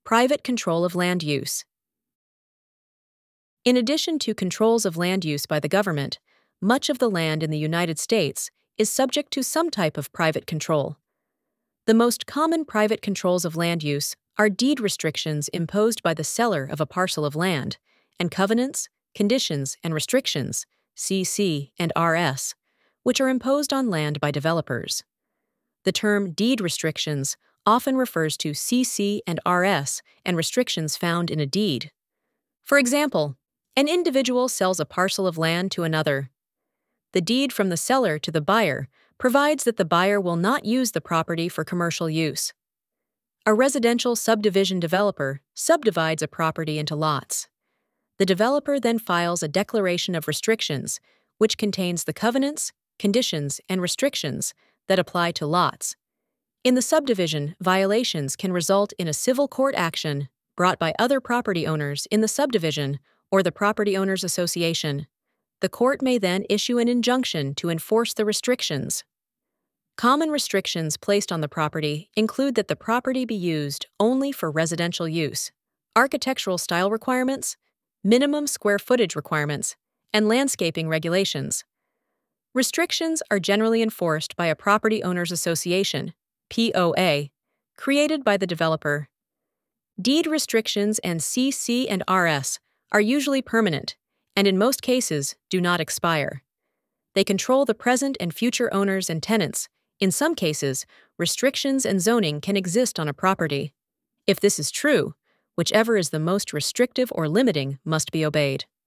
Private control of land use. In addition to controls of land use by the government, much of the land in the United States is subject to some type of private control. The most common private controls of land use are deed restrictions imposed by the seller of a parcel of land, and covenants, conditions, and restrictions, CC and RS, which are imposed on land by developers. The term deed restrictions often refers to CC and RS and restrictions found in a deed. For example, an individual sells a parcel of land to another. The deed from the seller to the buyer provides that the buyer will not use the property for commercial use. A residential subdivision developer subdivides a property into lots. The developer then files a declaration of restrictions, which contains the covenants, conditions, and restrictions that apply to lots. In the subdivision, violations can result in a civil court action brought by other property owners in the subdivision or the property owners association. The court may then issue an injunction to enforce the restrictions. Common restrictions placed on the property include that the property be used only for residential use, architectural style requirements, minimum square footage requirements, and landscaping regulations. Restrictions are generally enforced by a property owners association, POA, created by the developer. Deed restrictions and CC and RS are usually permanent, and in most cases do not expire. They control the present and future owners and tenants. In some cases, restrictions and zoning can exist on a property. If this is true, whichever is the most restrictive or limiting must be obeyed.